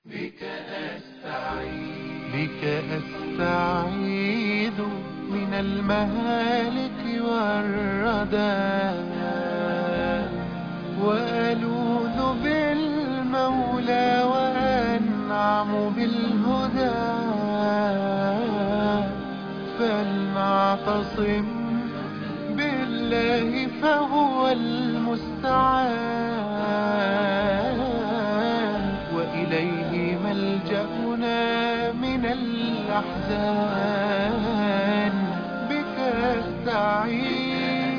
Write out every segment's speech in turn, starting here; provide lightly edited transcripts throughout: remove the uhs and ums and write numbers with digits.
بك أستعيذ من المهالك والردى، وألوذ بالمولى وأنعم بالهدى. فلنعتصم بالله فهو المستعان، وإليه ملجأنا من الأحزان. بك أستعيذ.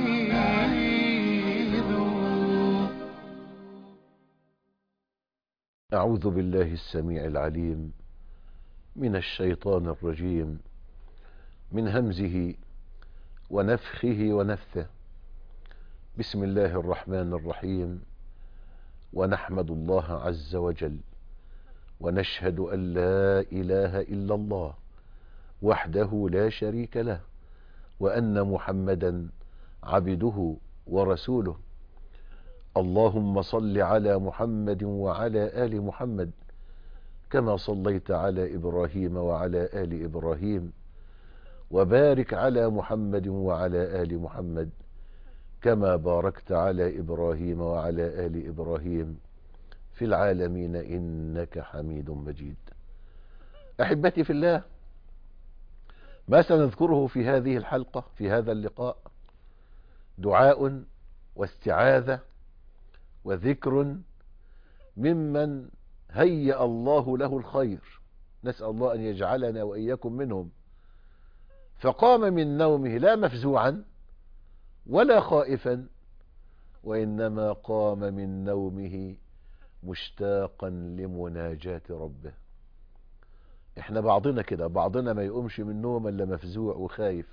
أعوذ بالله السميع العليم من الشيطان الرجيم، من همزه ونفخه ونفثه. بسم الله الرحمن الرحيم. ونحمد الله عز وجل ونشهد أن لا إله إلا الله وحده لا شريك له، وأن محمدا عبده ورسوله. اللهم صل على محمد وعلى آل محمد كما صليت على إبراهيم وعلى آل إبراهيم، وبارك على محمد وعلى آل محمد كما باركت على إبراهيم وعلى آل إبراهيم في العالمين إنك حميد مجيد. أحبتي في الله، ما سنذكره في هذه الحلقة في هذا اللقاء دعاء واستعاذة وذكر ممن هيأ الله له الخير، نسأل الله أن يجعلنا وإياكم منهم. فقام من نومه لا مفزوعا ولا خائفا، وإنما قام من نومه مشتاقا لمناجاة ربه. احنا بعضنا كده، بعضنا ما يقومش من نوم الا مفزوع وخايف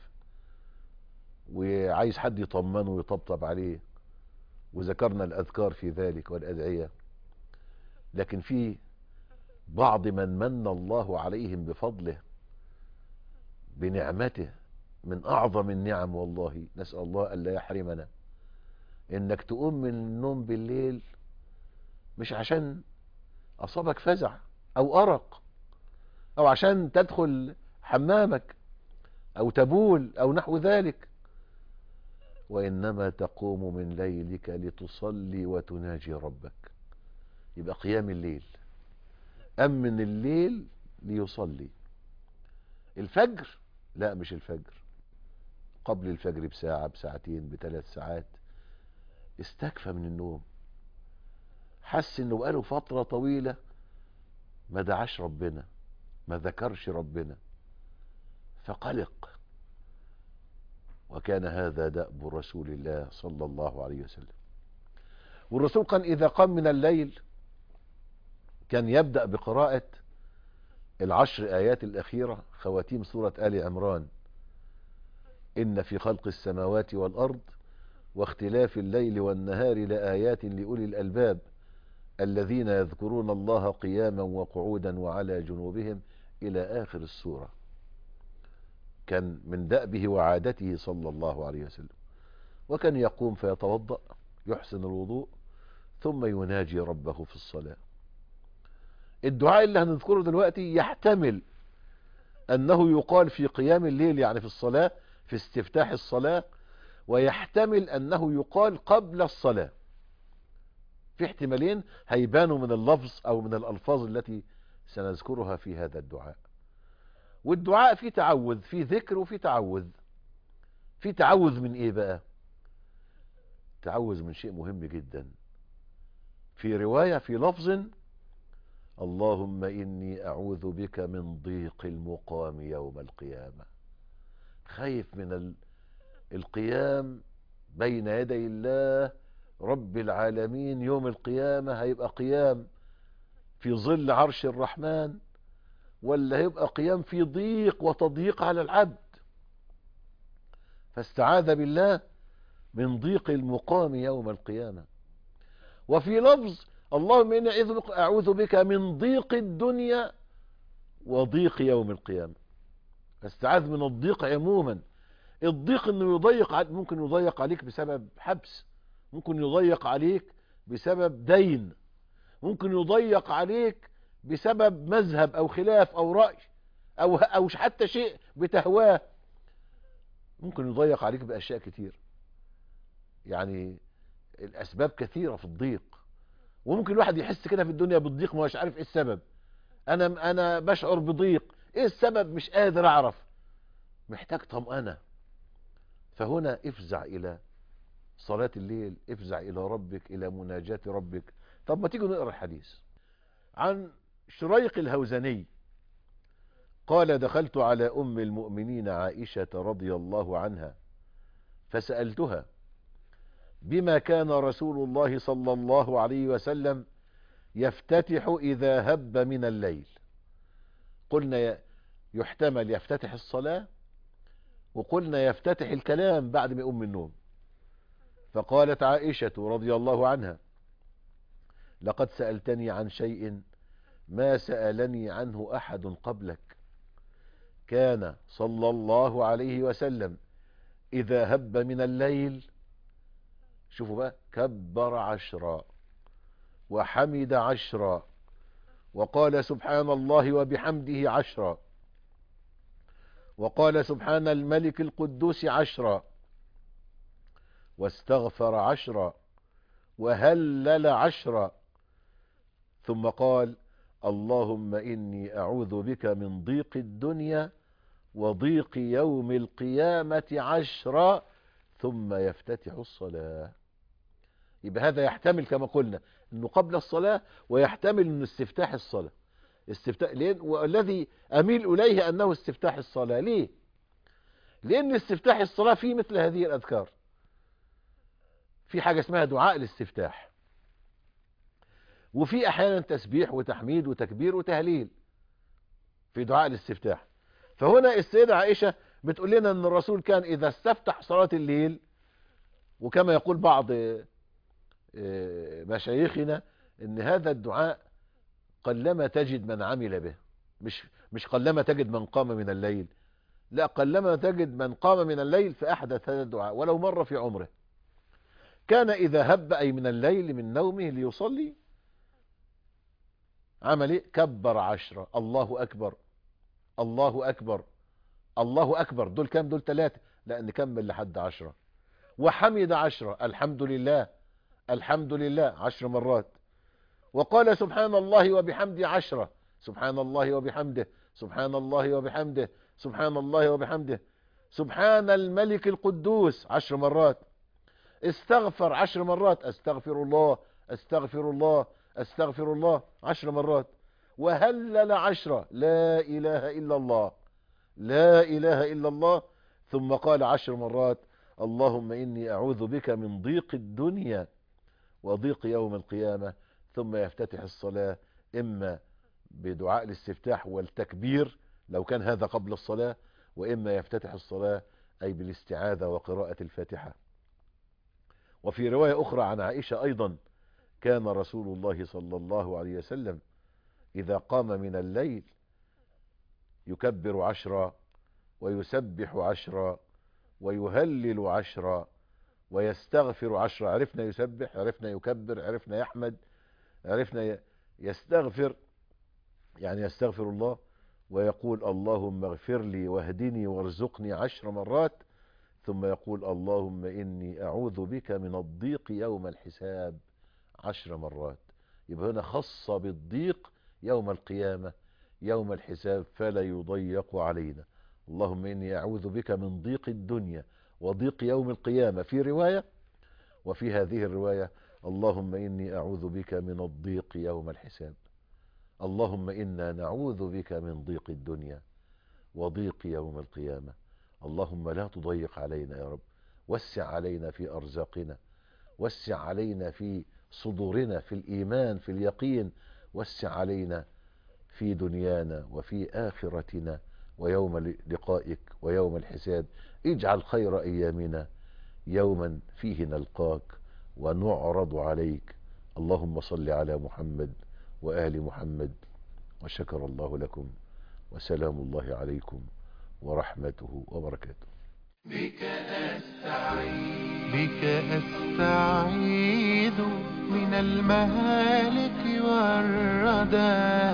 وعايز حد يطمنه ويطبطب عليه، وذكرنا الأذكار في ذلك والأدعية. لكن في بعض من الله عليهم بفضله بنعمته، من أعظم النعم والله، نسأل الله ألا يحرمنا، إنك تقوم من النوم بالليل مش عشان أصابك فزع أو أرق أو عشان تدخل حمامك أو تبول أو نحو ذلك، وإنما تقوم من ليلك لتصلي وتناجي ربك. يبقى قيام الليل، أمن الليل ليصلي. الفجر لا، مش الفجر، قبل الفجر بساعة بساعتين بثلاث ساعات استكفى من النوم، حس انه بقاله فترة طويلة ما دعاش ربنا، ما ذكرش ربنا، فقلق. وكان هذا دأب رسول الله صلى الله عليه وسلم. والرسول كان إذا قام من الليل كان يبدأ بقراءة العشر آيات الأخيرة، خواتيم سورة آل عمران: إن في خلق السماوات والأرض واختلاف الليل والنهار لآيات لأولي الألباب الذين يذكرون الله قياما وقعودا وعلى جنوبهم إلى آخر السورة. كان من دأبه وعادته صلى الله عليه وسلم. وكان يقوم فيتوضأ، يحسن الوضوء، ثم يناجي ربه في الصلاة. الدعاء اللي هنذكره دلوقتي يحتمل أنه يقال في قيام الليل، يعني في الصلاة، في استفتاح الصلاة، ويحتمل أنه يقال قبل الصلاة. في احتمالين هيبانوا من اللفظ أو من الألفاظ التي سنذكرها في هذا الدعاء. والدعاء فيه تعوذ، فيه ذكر وفيه تعوذ. فيه تعوذ من إيه بقى؟ تعوذ من شيء مهم جدا. في رواية، في لفظ: اللهم إني أعوذ بك من ضيق المقام يوم القيامة. خايف من القيام بين يدي الله رب العالمين يوم القيامة. هيبقى قيام في ظل عرش الرحمن، ولا هيبقى قيام في ضيق وتضييق على العبد؟ فاستعاذ بالله من ضيق المقام يوم القيامة. وفي لفظ: اللهم إني أعوذ بك من ضيق الدنيا وضيق يوم القيامة. فاستعاذ من الضيق عموما. الضيق انه ممكن يضيق عليك بسبب حبس، ممكن يضيق عليك بسبب دين، ممكن يضيق عليك بسبب مذهب أو خلاف أو رأي أو حتى شيء بتهواه، ممكن يضيق عليك بأشياء كتير. يعني الأسباب كثيرة في الضيق، وممكن الواحد يحس كده في الدنيا بالضيق ما هوش عارف ايه السبب. انا بشعر بضيق، ايه السبب؟ مش قادر اعرف، محتاج طمأنة. فهنا افزع الى صلاة الليل، افزع الى ربك، الى مناجاة ربك. طب ما تيجوا نقرأ الحديث عن شريق الهوزني قال: دخلت على ام المؤمنين عائشة رضي الله عنها فسألتها بما كان رسول الله صلى الله عليه وسلم يفتتح إذا هب من الليل. قلنا يحتمل يفتتح الصلاة، وقلنا يفتتح الكلام بعد ما يقوم من النوم. فقالت عائشة رضي الله عنها: لقد سألتني عن شيء ما سألني عنه أحد قبلك. كان صلى الله عليه وسلم إذا هب من الليل، شوفوا بقى، كبر 10 وحمد 10 وقال سبحان الله وبحمده 10 وقال سبحان الملك القدوس 10 واستغفر 10 وهلل 10، ثم قال: اللهم إني أعوذ بك من ضيق الدنيا وضيق يوم القيامة 10، ثم يفتتح الصلاة. يبقى هذا يحتمل كما قلنا انه قبل الصلاة، ويحتمل انه استفتاح الصلاة. استفتاح ليه؟ والذي اميل اليه انه استفتاح الصلاة. ليه؟ لان استفتاح الصلاة فيه مثل هذه الاذكار. في حاجة اسمها دعاء الاستفتاح، وفي احيانا تسبيح وتحميد وتكبير وتهليل في دعاء الاستفتاح. فهنا السيدة عائشة بتقول لنا ان الرسول كان اذا استفتح صلاة الليل، وكما يقول بعض مشايخنا ان هذا الدعاء قلما تجد من عمل به، مش قلما تجد من قام من الليل، لا، قلما تجد من قام من الليل فأحدث هذا الدعاء ولو مرة في عمره. كان إذا هب أي من الليل من نومه ليصلي، عمل ايه؟ كبر 10، الله أكبر الله أكبر الله أكبر. دول كام؟ دول 3، لا نكمل لحد 10. وحمد 10، الحمد لله الحمد لله 10 مرات. وقال سبحان الله وبحمده 10، سبحان الله وبحمده سبحان الله وبحمده سبحان الله وبحمده سبحان الملك القدوس 10 مرات. استغفر 10 مرات، استغفر الله استغفر الله استغفر الله 10 مرات. وهلل 10، لا إله إلا الله لا إله إلا الله. ثم قال 10 مرات: اللهم إني أعوذ بك من ضيق الدنيا وضيق يوم القيامة. ثم يفتتح الصلاة إما بدعاء الاستفتاح والتكبير لو كان هذا قبل الصلاة، وإما يفتتح الصلاة أي بالاستعاذة وقراءة الفاتحة. وفي رواية أخرى عن عائشة أيضا: كان رسول الله صلى الله عليه وسلم إذا قام من الليل يكبر 10 ويسبح 10 ويهلل 10 ويستغفر 10. عرفنا يسبح، عرفنا يكبر، عرفنا يحمد، عرفنا يستغفر، يعني يستغفر الله، ويقول اللهم اغفر لي واهدني وارزقني 10 مرات. ثم يقول اللهم إني أعوذ بك من الضيق يوم الحساب 10 مرات. يبقى هنا خص بالضيق يوم القيامة يوم الحساب فلا يضيق علينا. اللهم إني أعوذ بك من ضيق الدنيا وضيق يوم القيامة في رواية، وفي هذه الرواية اللهم إني أعوذ بك من الضيق يوم الحساب. اللهم إنا نعوذ بك من ضيق الدنيا وضيق يوم القيامة. اللهم لا تضيق علينا يا رب، وسع علينا في أرزاقنا، وسع علينا في صدورنا، في الإيمان، في اليقين، وسع علينا في دنيانا وفي آخرتنا ويوم لقائك ويوم الحساب. اجعل خير أيامنا يوما فيه نلقاك ونعرض عليك. اللهم صل على محمد وآل محمد. وشكر الله لكم، وسلام الله عليكم ورحمته وبركاته. بك أستعيذ من المهالك والردى،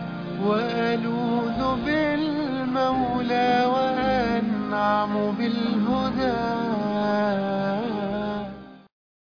وألوذ بالمولى وأنعم بالله